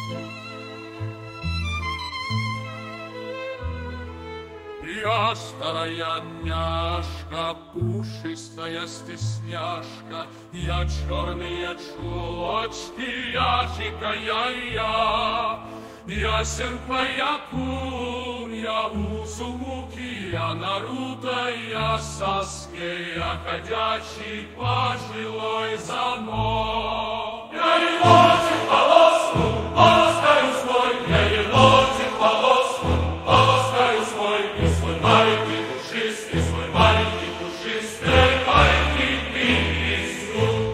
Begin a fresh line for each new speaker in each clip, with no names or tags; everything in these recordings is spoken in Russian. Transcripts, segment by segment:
Я старая няшка, пушистая стесняшка, я черные чулочки, я дикая я серпая кун, я узумуки, я Наруто, я Саске, я ходячий пожилой замок. Я елочек полоску, полоскаю свой, я елочек полоску, полоскаю свой, и свой маленький пушистый, свой маленький пушистый, маленький писню.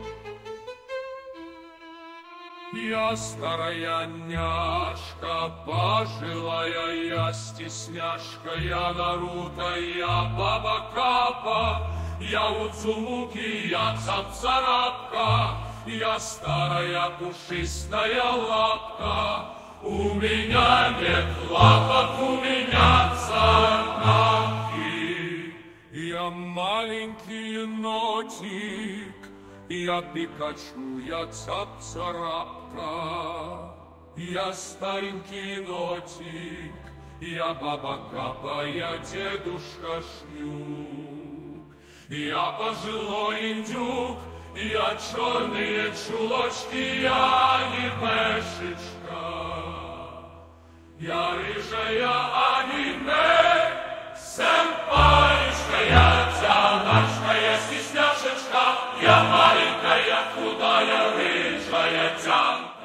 Я старая няшка, пожилая я стесняшка, я Наруто, я Баба Капа, я Удзумуки, я Цап-Царапка, я старая пушистая лапка. У меня нет лапок, у меня царапки. Я маленький енотик, я Пикачу, я Цап-Царапка, я старенький енотик, я Баба Капа, я дедушка Шнюк, я пожилой индюк, я черные чулочки, я анимешечка, я рыжая аниме, сэмпаечка, я тяначка, я стесняшечка, я маленькая, худая, рыжая тянка.